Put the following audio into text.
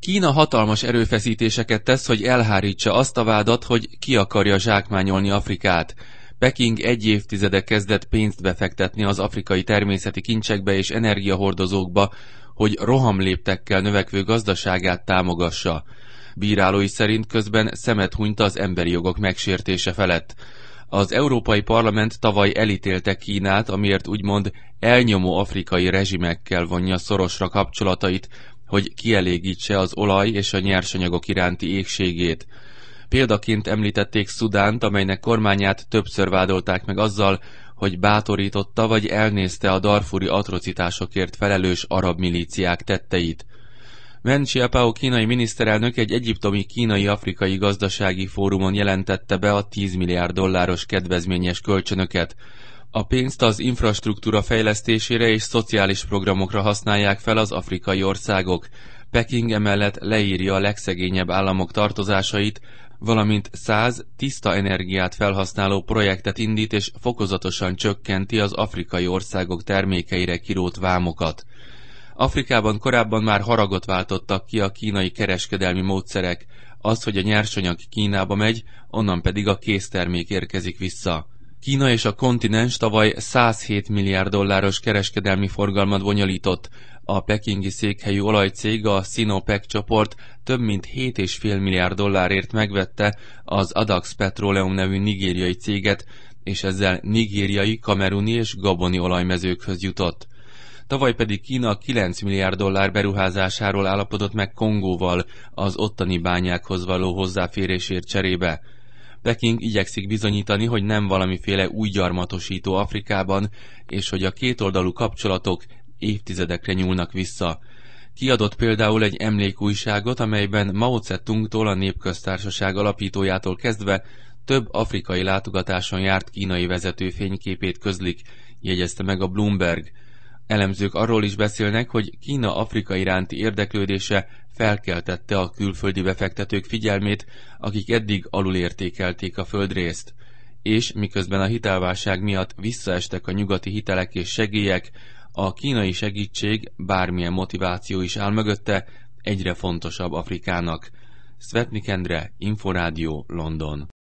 Kína hatalmas erőfeszítéseket tesz, hogy elhárítsa azt a vádat, hogy ki akarja zsákmányolni Afrikát. Peking egy évtizede kezdett pénzt befektetni az afrikai természeti kincsekbe és energiahordozókba, hogy rohamléptekkel növekvő gazdaságát támogassa. Bírálói szerint közben szemet hunyt az emberi jogok megsértése felett. Az Európai Parlament tavaly elítélte Kínát, amiért úgymond elnyomó afrikai rezsimekkel vonja szorosra kapcsolatait, hogy kielégítse az olaj és a nyersanyagok iránti éhségét. Példaként említették Szudánt, amelynek kormányát többször vádolták meg azzal, hogy bátorította vagy elnézte a darfuri atrocitásokért felelős arab milíciák tetteit. Wen Jiabao kínai miniszterelnök egy egyiptomi kínai-afrikai gazdasági fórumon jelentette be a 10 milliárd dolláros kedvezményes kölcsönöket. A pénzt az infrastruktúra fejlesztésére és szociális programokra használják fel az afrikai országok. Peking emellett leírja a legszegényebb államok tartozásait, valamint 100 tiszta energiát felhasználó projektet indít és fokozatosan csökkenti az afrikai országok termékeire kirótt vámokat. Afrikában korábban már haragot váltottak ki a kínai kereskedelmi módszerek, az, hogy a nyersanyag Kínába megy, onnan pedig a késztermék érkezik vissza. Kína és a kontinens tavaly 107 milliárd dolláros kereskedelmi forgalmat bonyolított. A pekingi székhelyű olajcég, a Sinopec csoport több mint 7,5 milliárd dollárért megvette az Adax Petroleum nevű nigériai céget, és ezzel nigériai, kameruni és gaboni olajmezőkhöz jutott. Tavaly pedig Kína 9 milliárd dollár beruházásáról állapodott meg Kongóval az ottani bányákhoz való hozzáférésért cserébe. Peking igyekszik bizonyítani, hogy nem valamiféle új gyarmatosító Afrikában, és hogy a kétoldalú kapcsolatok évtizedekre nyúlnak vissza. Kiadott például egy emlékújságot, amelyben Mao Tse-tungtól a Népköztársaság alapítójától kezdve több afrikai látogatáson járt kínai vezető fényképét közlik, jegyezte meg a Bloomberg. Elemzők arról is beszélnek, hogy Kína Afrika iránti érdeklődése felkeltette a külföldi befektetők figyelmét, akik eddig alulértékelték a földrészt. És miközben a hitelválság miatt visszaestek a nyugati hitelek és segélyek, a kínai segítség, bármilyen motiváció is áll mögötte, egyre fontosabb Afrikának. Szvetnik Endre, Inforádió, London.